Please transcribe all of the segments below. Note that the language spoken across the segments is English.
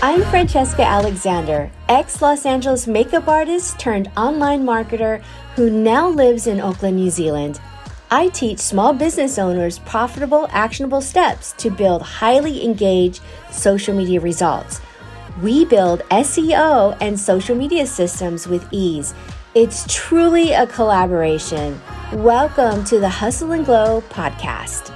I'm Francesca Alexander, ex-Los Angeles makeup artist turned online marketer who now lives in Auckland, New Zealand. I teach small business owners profitable, actionable steps to build highly engaged social media results. We build SEO and social media systems with ease. It's truly a collaboration. Welcome to the Hustle and Glow podcast.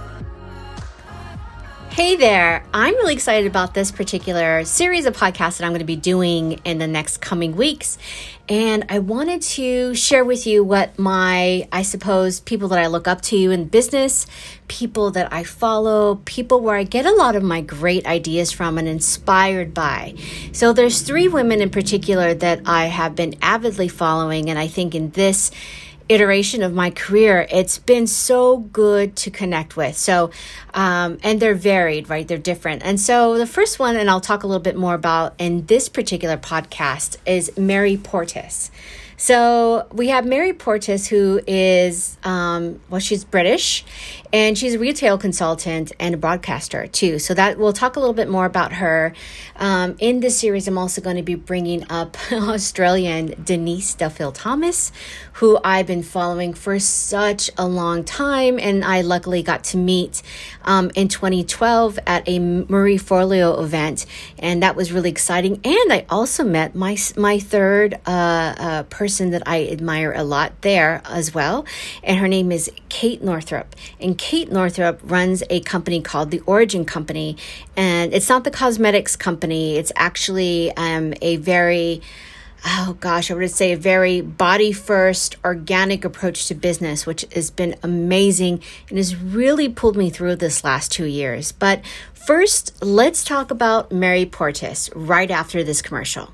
Hey there, I'm really excited about this particular series of podcasts that I'm going to be doing in the next coming weeks. And I wanted to share with you what people that I look up to in business, people that I follow, people where I get a lot of my great ideas from and inspired by. So there's three women in particular that I have been avidly following. And I think in this iteration of my career, it's been so good to connect with. So, and they're varied, right? They're different. And so the first one, and I'll talk a little bit more about in this particular podcast, is Mary Portas. So we have Mary Portas, who is, she's British, and she's a retail consultant and a broadcaster too. So that we'll talk a little bit more about her. In this series, I'm also going to be bringing up Australian Denise Duffield-Thomas, who I've been following for such a long time. And I luckily got to meet in 2012 at a Marie Forleo event. And that was really exciting. And I also met my third person that I admire a lot there as well. And her name is Kate Northrup. And Kate Northrup runs a company called The Origin Company. And it's not the cosmetics company. It's actually a very body first organic approach to business, which has been amazing and has really pulled me through this last 2 years. But first, let's talk about Mary Portas right after this commercial.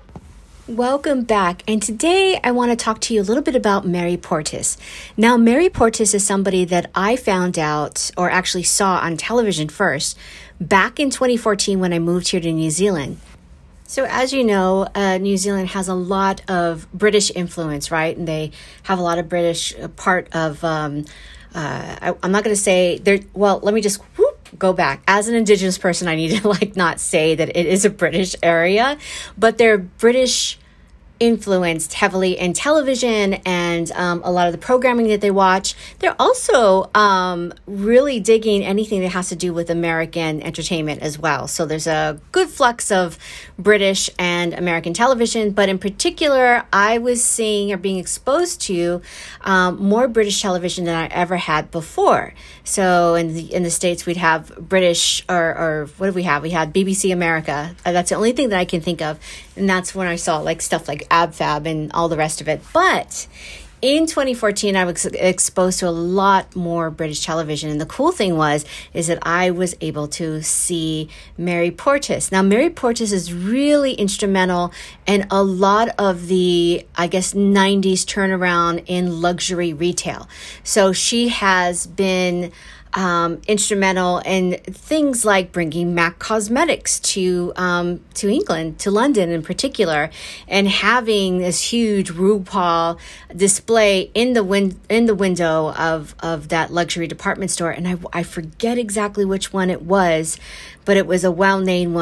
Welcome back. And today I want to talk to you a little bit about Mary Portas. Now, Mary Portas is somebody that I found out or actually saw on television first back in 2014 when I moved here to New Zealand. So as you know, New Zealand has a lot of British influence, right? And they have a lot of British part of, I'm not going to say there. Well, let me just go back. As an Indigenous person, I need to not say that it is a British area, but they're British influenced heavily in television and a lot of the programming that they watch. They're also really digging anything that has to do with American entertainment as well. So there's a good flux of British and American television, but in particular, I was seeing or being exposed to more British television than I ever had before. So in the States, we'd have British or what do we have? We had BBC America. That's the only thing that I can think of. And that's when I saw stuff like AbFab and all the rest of it. But in 2014, I was exposed to a lot more British television. And the cool thing is that I was able to see Mary Portas. Now, Mary Portas is really instrumental in a lot of the, 90s turnaround in luxury retail. So she has been instrumental in things like bringing MAC Cosmetics to England, to London in particular, and having this huge RuPaul display in the window of that luxury department store. And I forget exactly which one it was, but it was a well-named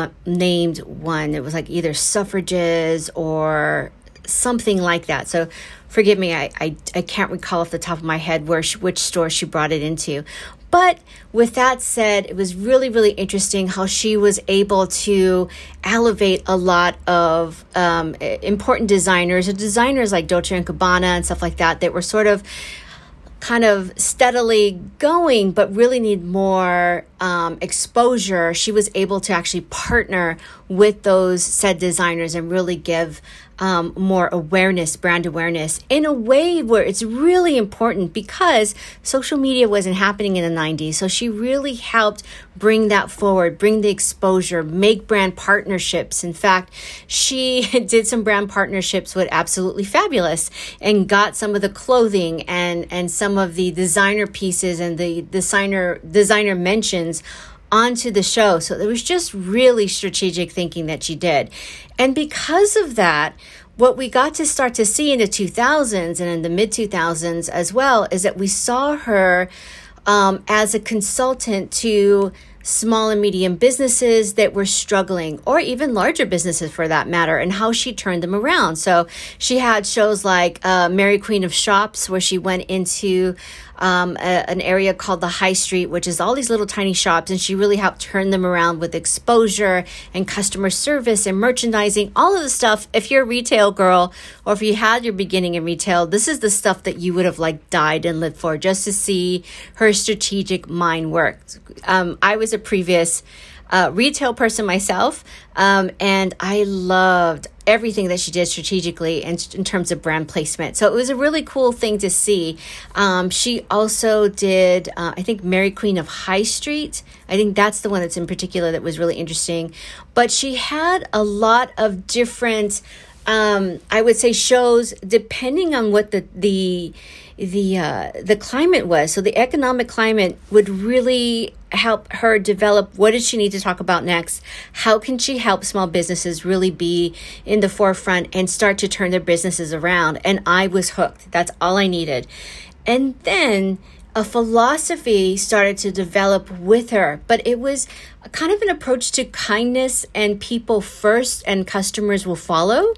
one. It was either Suffrages or something like that. So forgive me, I can't recall off the top of my head which store she brought it into. But with that said, it was really, really interesting how she was able to elevate a lot of important designers like Dolce & Gabbana and stuff like that were sort of kind of steadily going, but really need more exposure. She was able to actually partner with those said designers and really give more awareness, brand awareness, in a way where it's really important because social media wasn't happening in the 90s. So she really helped bring that forward, bring the exposure, make brand partnerships. In fact, she did some brand partnerships with Absolutely Fabulous and got some of the clothing and some of the designer pieces and the designer mentions onto the show. So it was just really strategic thinking that she did. And because of that, what we got to start to see in the 2000s and in the mid 2000s as well is that we saw her as a consultant to small and medium businesses that were struggling, or even larger businesses for that matter, and how she turned them around. So she had shows like Mary Queen of Shops, where she went into an area called the High Street, which is all these little tiny shops, and she really helped turn them around with exposure and customer service and merchandising, all of the stuff. If you're a retail girl, or if you had your beginning in retail, this is the stuff that you would have like died and lived for, just to see her strategic mind work. I was a previous retail person myself, and I loved everything that she did strategically and in terms of brand placement. So it was a really cool thing to see. She also did, I think, Mary Queen of High Street. I think that's the one that's in particular that was really interesting. But she had a lot of different, I would say, shows depending on what the climate was. So the economic climate would really help her develop what does she need to talk about next? How can she help small businesses really be in the forefront and start to turn their businesses around? And I was hooked. That's all I needed. And then a philosophy started to develop with her, but it was kind of an approach to kindness and people first and customers will follow.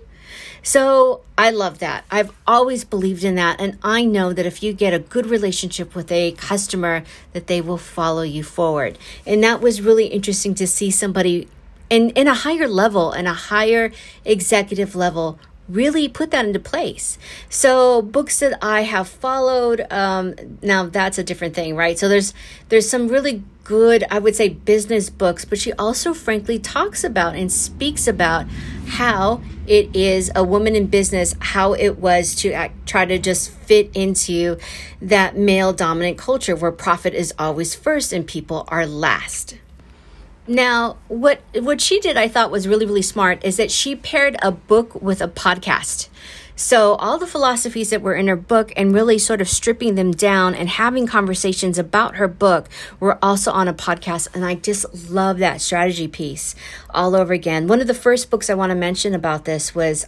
So I love that. I've always believed in that. And I know that if you get a good relationship with a customer, that they will follow you forward. And that was really interesting to see somebody in a higher level and a higher executive level really put that into place. So books that I have followed, now that's a different thing, right? So there's some really good, I would say, business books, but she also frankly talks about and speaks about how it is a woman in business, how it was to try to just fit into that male dominant culture where profit is always first and people are last. Now, what she did, I thought was really, really smart, is that she paired a book with a podcast. So all the philosophies that were in her book and really sort of stripping them down and having conversations about her book were also on a podcast. And I just love that strategy piece all over again. One of the first books I want to mention about this was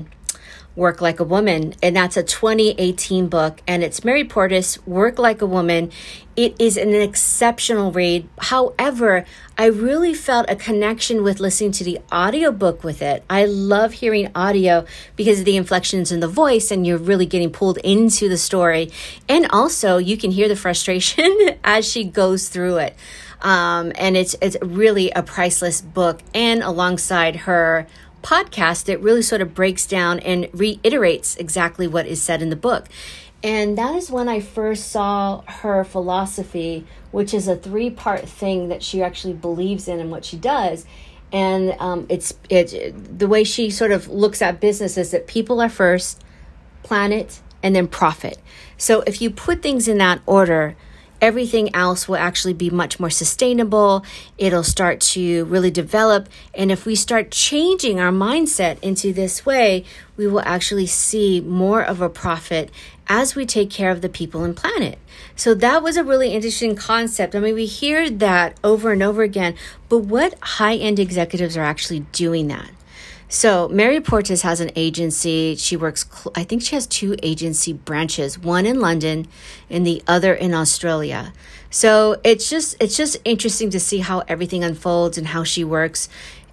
Work Like a Woman, and that's a 2018 book, and it's Mary Portas, Work Like a Woman. It is an exceptional read. However, I really felt a connection with listening to the audiobook with it. I love hearing audio because of the inflections in the voice, and you're really getting pulled into the story. And also, you can hear the frustration as she goes through it. And it's really a priceless book. And alongside her podcast, it really sort of breaks down and reiterates exactly what is said in the book. And that is when I first saw her philosophy, which is a 3-part thing that she actually believes in and what she does. And it's the way she sort of looks at business is that people are first, planet, and then profit. So if you put things in that order, everything else will actually be much more sustainable. It'll start to really develop. And if we start changing our mindset into this way, we will actually see more of a profit as we take care of the people and planet. So that was a really interesting concept. I mean, we hear that over and over again, but what high-end executives are actually doing that? So Mary Portas has an agency. She works, I think she has 2 agency branches, one in London and the other in Australia. So it's just interesting to see how everything unfolds and how she works.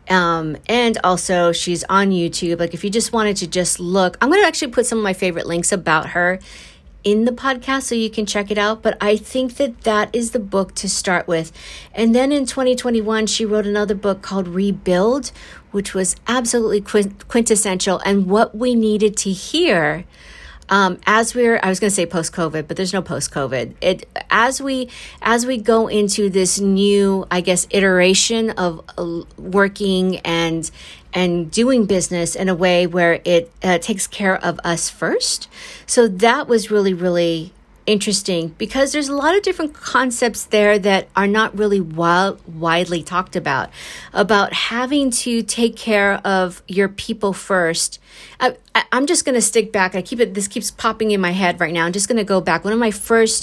And also she's on YouTube. Like if you just wanted to just look, I'm going to actually put some of my favorite links about her in the podcast so you can check it out. But I think that is the book to start with. And then in 2021, she wrote another book called Rebuild, which was absolutely quintessential and what we needed to hear I was going to say post-COVID, but there's no post-COVID. As we go into this new, I guess, iteration of working and doing business in a way where it takes care of us first. So that was really, really interesting because there's a lot of different concepts there that are not really widely talked about having to take care of your people first. I'm just going to stick back. This keeps popping in my head right now. I'm just going to go back. One of my first,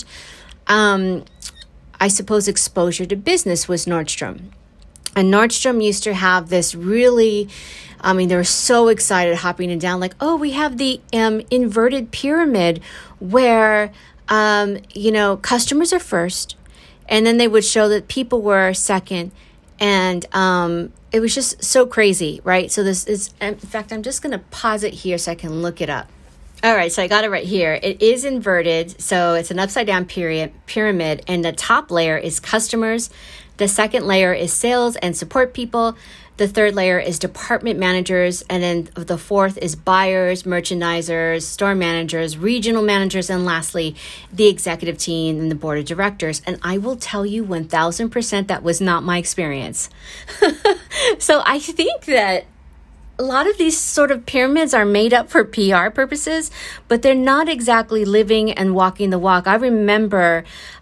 I suppose, exposure to business was Nordstrom. And Nordstrom used to have this really, they were so excited hopping it down like, oh, we have the inverted pyramid where, customers are first And then they would show that people were second. And it was just so crazy, right? So this is, in fact, I'm just going to pause it here so I can look it up. All right, so I got it right here. It is inverted, so it's an upside down pyramid, and the top layer is customers. The second layer is sales and support people. The third layer is department managers, and then the fourth is buyers, merchandisers, store managers, regional managers, and lastly, the executive team and the board of directors. And I will tell you 1000% that was not my experience. So I think that a lot of these sort of pyramids are made up for PR purposes, but they're not exactly living and walking the walk. I remember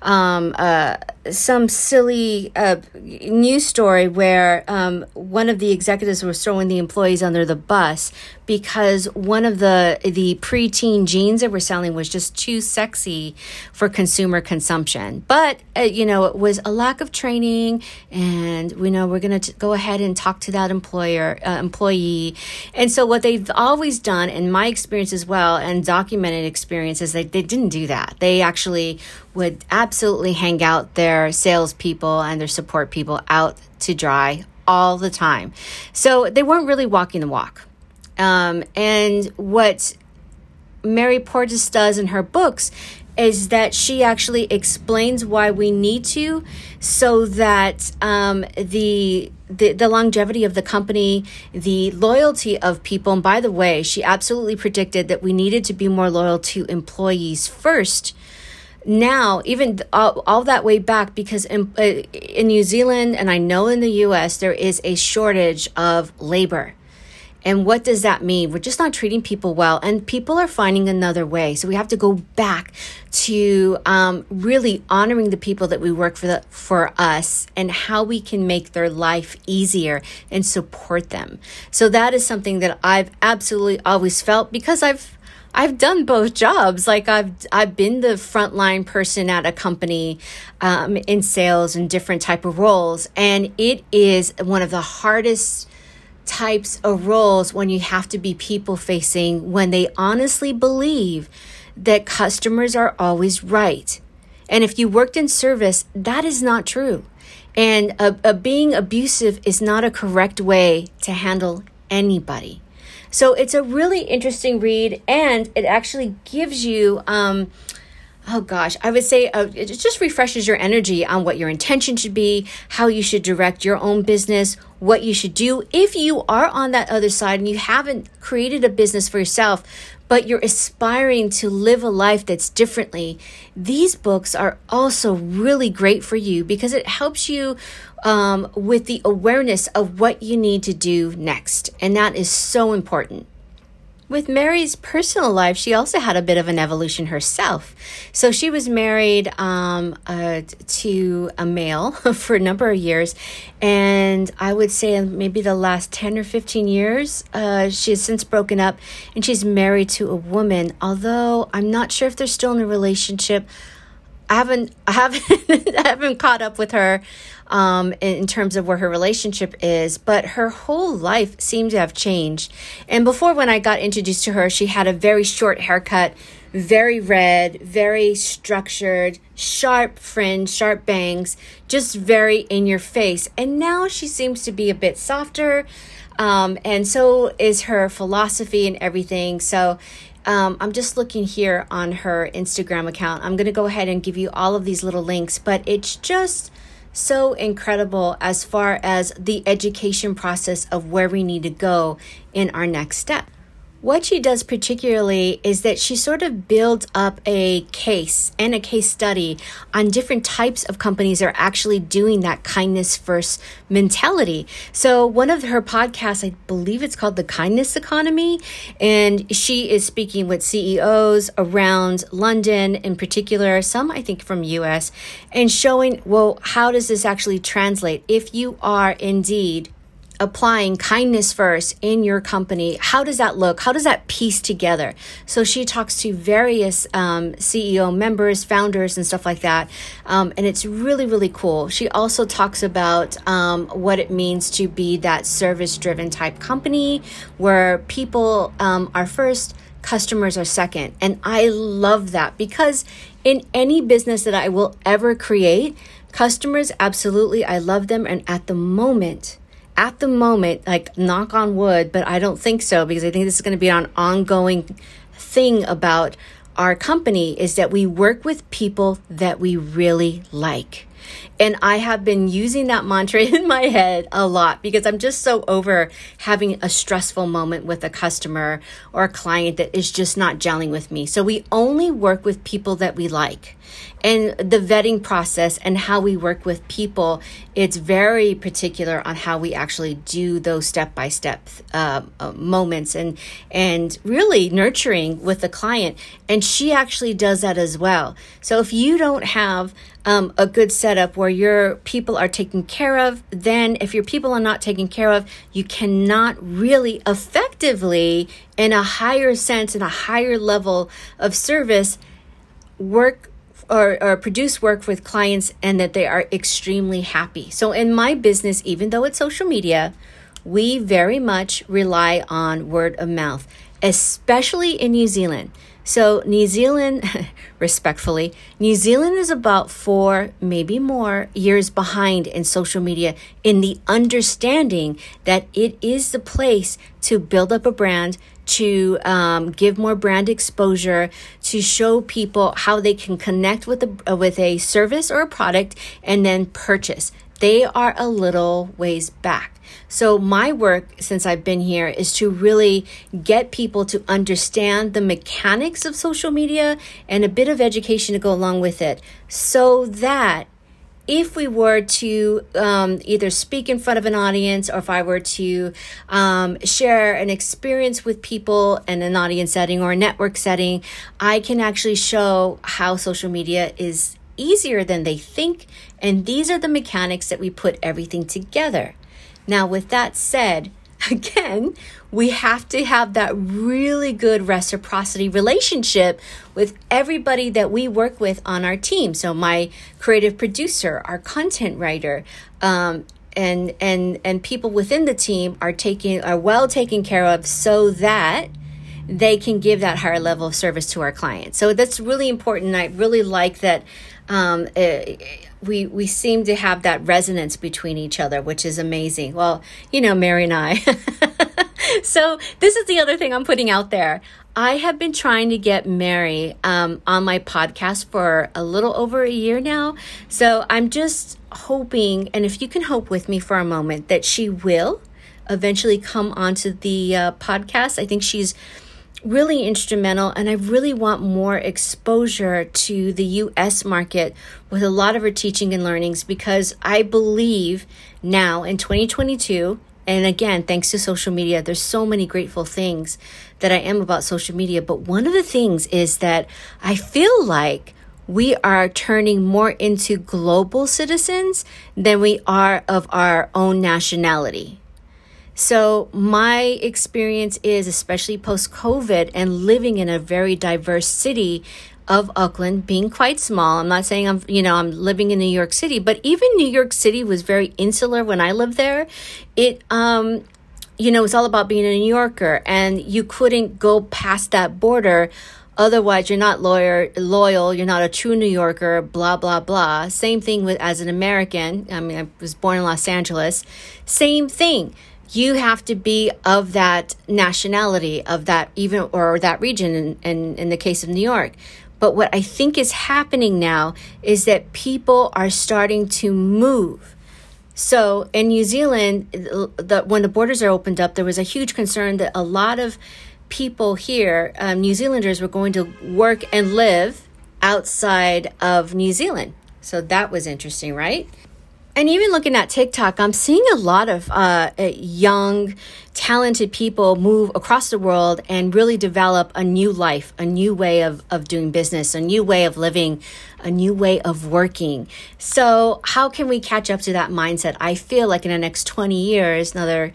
some silly news story where one of the executives was throwing the employees under the bus because one of the preteen jeans that were selling was just too sexy for consumer consumption. But, it was a lack of training, and we know we're going to go ahead and talk to that employee. And so what they've always done, in my experience as well, and documented experience, is they didn't do that. They actually would absolutely hang out their salespeople and their support people out to dry all the time. So they weren't really walking the walk. And what Mary Portas does in her books is that she actually explains why we need to, so that the longevity of the company, the loyalty of people. And by the way, she absolutely predicted that we needed to be more loyal to employees first. Now, even all that way back, because in New Zealand, and I know in the US, there is a shortage of labor. And what does that mean? We're just not treating people well, and people are finding another way. So we have to go back to really honoring the people that we work for us, and how we can make their life easier and support them. So that is something that I've absolutely always felt, because I've done both jobs. Like I've been the frontline person at a company in sales and different type of roles, and it is one of the hardest types of roles when you have to be people facing, when they honestly believe that customers are always right. And if you worked in service, that is not true. And being abusive is not a correct way to handle anybody. So it's a really interesting read, and it actually gives you I would say it just refreshes your energy on what your intention should be, how you should direct your own business, what you should do if you are on that other side and you haven't created a business for yourself, but you're aspiring to live a life that's differently. These books are also really great for you, because it helps you with the awareness of what you need to do next. And that is so important. With Mary's personal life, she also had a bit of an evolution herself. So she was married to a male for a number of years. And I would say in maybe the last 10 or 15 years, she has since broken up, and she's married to a woman. Although I'm not sure if they're still in a relationship. I haven't caught up with her in terms of where her relationship is, but her whole life seemed to have changed. And before, when I got introduced to her, she had a very short haircut, very red, very structured, sharp fringe, sharp bangs, just very in your face. And now she seems to be a bit softer, and so is her philosophy and everything. So I'm just looking here on her Instagram account. I'm going to go ahead and give you all of these little links, but it's just so incredible as far as the education process of where we need to go in our next step. What she does particularly is that she sort of builds up a case and a case study on different types of companies that are actually doing that kindness first mentality. So one of her podcasts, I believe it's called The Kindness Economy, and she is speaking with CEOs around London in particular, some I think from US, and showing, well, how does this actually translate? If you are indeed applying kindness first in your company, how does that look? How does that piece together? So she talks to various CEO members, founders, and stuff like that. And it's really, really cool. She also talks about what it means to be that service-driven type company where people are first, customers are second. And I love that, because in any business that I will ever create, Customers, absolutely, I love them. And at the moment, like knock on wood, but I don't think so, because I think this is going to be an ongoing thing about our company, is that we work with people that we really like. And I have been using that mantra in my head a lot, because I'm just so over having a stressful moment with a customer or a client that is just not gelling with me. So we only work with people that we like. And the vetting process and how we work with people, it's very particular on how we actually do those step-by-step moments and really nurturing with the client. And she actually does that as well. So if you don't have a good setup where your people are taken care of, then if your people are not taken care of, you cannot really effectively, in a higher sense, in a higher level of service, work or produce work with clients and that they are extremely happy. So in my business, even though it's social media, we very much rely on word of mouth, especially in New Zealand. So New Zealand, respectfully, New Zealand is about 4, maybe more years behind in social media, in the understanding that it is the place to build up a brand, to give more brand exposure, to show people how they can connect with a service or a product and then purchase. They are a little ways back. So my work since I've been here is to really get people to understand the mechanics of social media and a bit of education to go along with it, so that if we were to either speak in front of an audience, or if I were to share an experience with people in an audience setting or a network setting, I can actually show how social media is easier than they think. And these are the mechanics that we put everything together. Now, with that said, again, we have to have that really good reciprocity relationship with everybody that we work with on our team. So my creative producer, our content writer, and people within the team are well taken care of, so that they can give that higher level of service to our clients. So that's really important. I really like that we seem to have that resonance between each other, which is amazing. Well, Mary and I. So this is the other thing I'm putting out there. I have been trying to get Mary on my podcast for a little over a year now. So I'm just hoping, and if you can hope with me for a moment, that she will eventually come onto the podcast. I think she's really instrumental, and I really want more exposure to the US market with a lot of her teaching and learnings, because I believe now in 2022, and again, thanks to social media, there's so many grateful things that I am about social media, but one of the things is that I feel like we are turning more into global citizens than we are of our own nationality. So my experience is, especially post-COVID and living in a very diverse city of Auckland, being quite small. I'm not saying I'm living in New York City, but even New York City was very insular when I lived there. It's all about being a New Yorker, and you couldn't go past that border. Otherwise, you're not loyal, you're not a true New Yorker, blah, blah, blah. Same thing as an American. I mean, I was born in Los Angeles. Same thing. You have to be of that nationality, of that or that region in the case of New York. But what I think is happening now is that people are starting to move. So in New Zealand, when the borders are opened up, there was a huge concern that a lot of people here, New Zealanders, were going to work and live outside of New Zealand. So that was interesting, right? And even looking at TikTok, I'm seeing a lot of young, talented people move across the world and really develop a new life, a new way of doing business, a new way of living, a new way of working. So how can we catch up to that mindset? I feel like in the next 20 years, in the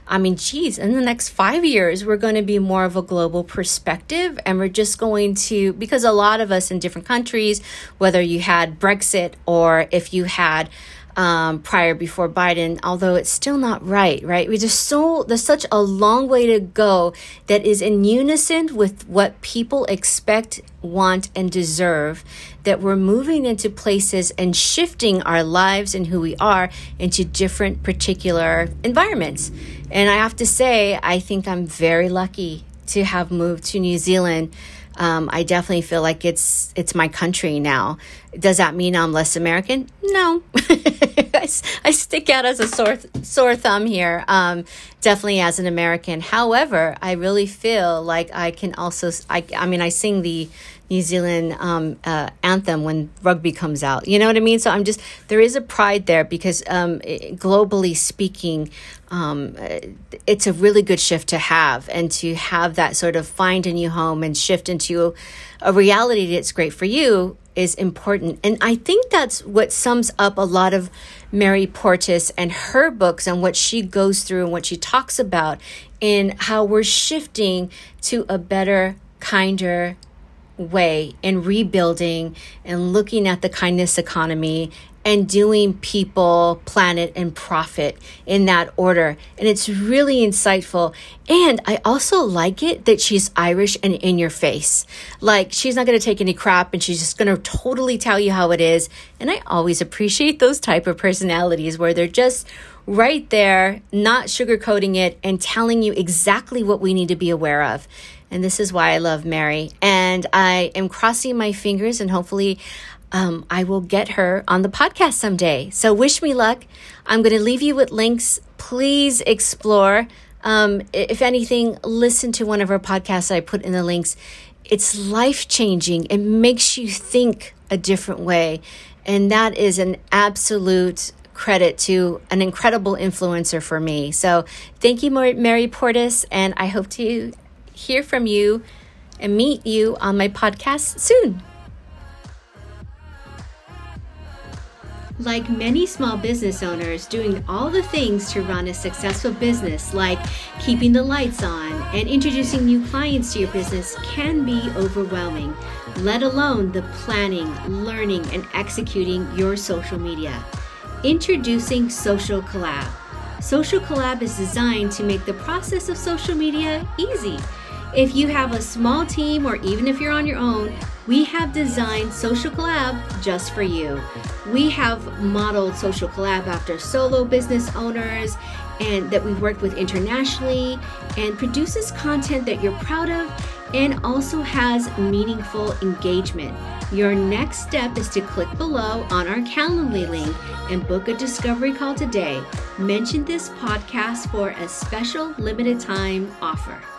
next 5 years, we're going to be more of a global perspective. And we're just going to, because a lot of us in different countries, whether you had Brexit or if you had before Biden, although it's still not right? There's such a long way to go that is in unison with what people expect, want, and deserve, that we're moving into places and shifting our lives and who we are into different particular environments. And I have to say, I think I'm very lucky to have moved to New Zealand. I definitely feel like it's my country now. Does that mean I'm less American? No. I stick out as a sore thumb here, definitely as an American. However, I really feel like I can also, I sing the New Zealand anthem when rugby comes out. You know what I mean? So there is a pride there because globally speaking, it's a really good shift to have, and to have that sort of find a new home and shift into a reality that's great for you is important. And I think that's what sums up a lot of Mary Portas and her books and what she goes through and what she talks about in how we're shifting to a better, kinder way and rebuilding and looking at the kindness economy and doing people, planet, and profit in that order. And it's really insightful. And I also like it that she's Irish and in your face. Like, she's not going to take any crap and she's just going to totally tell you how it is. And I always appreciate those type of personalities where they're just right there, not sugarcoating it and telling you exactly what we need to be aware of. And this is why I love Mary. And I am crossing my fingers and hopefully I will get her on the podcast someday. So wish me luck. I'm going to leave you with links. Please explore. If anything, listen to one of our podcasts I put in the links. It's life-changing. It makes you think a different way. And that is an absolute credit to an incredible influencer for me. So thank you, Mary Portas. And I hope to hear from you and meet you on my podcast soon. Like many small business owners, doing all the things to run a successful business, like keeping the lights on and introducing new clients to your business, can be overwhelming, let alone the planning, learning, and executing your social media. Introducing Social Collab. Social Collab is designed to make the process of social media easy. If you have a small team or even if you're on your own, we have designed Social Collab just for you. We have modeled Social Collab after solo business owners and that we've worked with internationally, and produces content that you're proud of and also has meaningful engagement. Your next step is to click below on our Calendly link and book a discovery call today. Mention this podcast for a special limited time offer.